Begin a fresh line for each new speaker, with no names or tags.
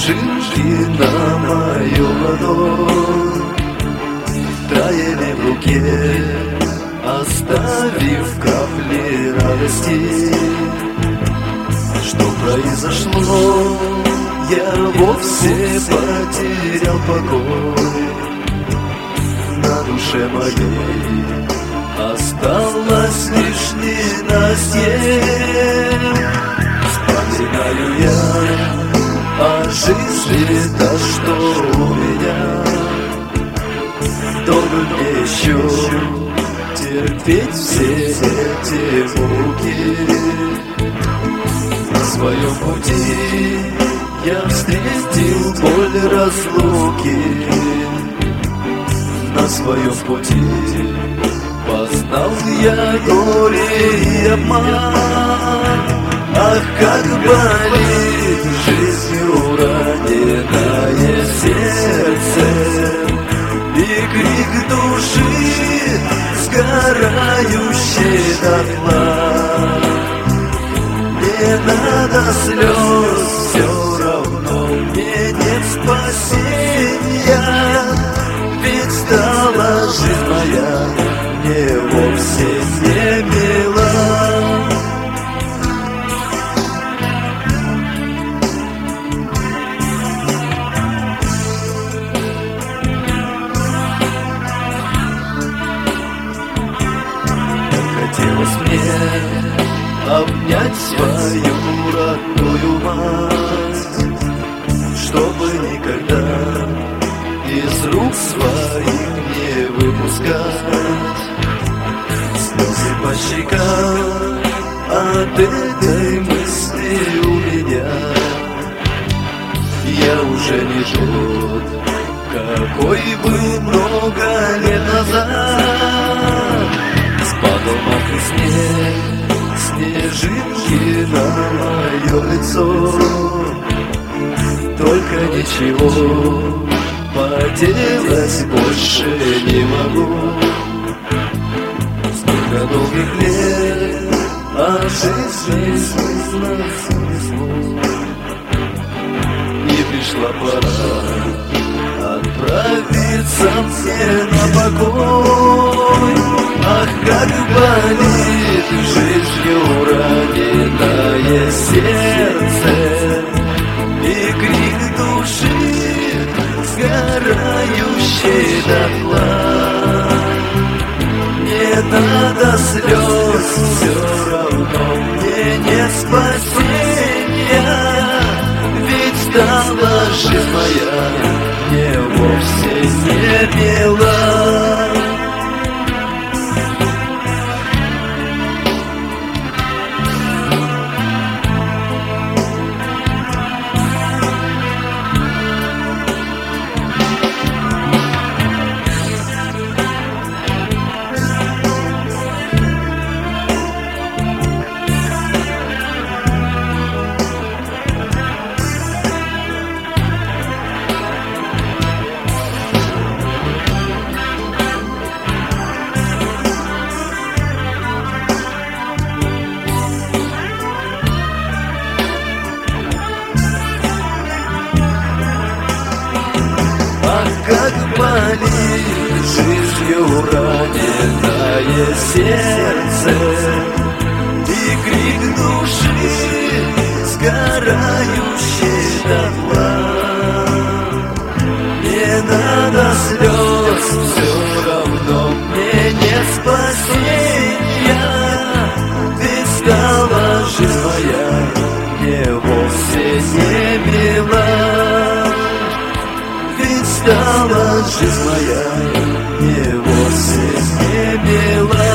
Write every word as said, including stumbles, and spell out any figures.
снежинки на мою ладонь таяли в руке, оставив капли радости. Что произошло? Я вовсе потерял покой. На душе моей осталось лишь ненастье. Вспоминаю я о жизни, да что у меня. Долго мне еще терпеть все эти муки. На своем пути я встретил боль разлуки. На своем пути познал я горе и обман. Ах, как болит жизнью раненое сердце, и крик души, сгорающий дотла. Не надо слез, все равно мне нет спасения. Ведь стала жизнь моя мне вовсе не мила. Хотелось мне обнять свою родную мать, чтобы никогда из рук своих не выпускать слезы по щекам. От этой мысли у меня я уже не тот, какой был много лет назад. Спадал мокрый снег, снежинки на мое лицо. Только ничего поделать больше не могу. Сколько долгих лет, а жизни смысла смыслу. И пришла пора отправиться мне на покой. Ах, как болит жизнью раненое сердце, и крик души, сгорающий дотла. Не надо слез, все равно мне нет спасения. Ведь стала жизнь моя мне вовсе не мила. Как болит жизнью раненое сердце, и крик души, сгорающий дотла. Не надо слез, все равно мне нет спасения. Ведь стала жизнь моя мне вовсе не мила. Стала жизнь моя мне вовсе не мила.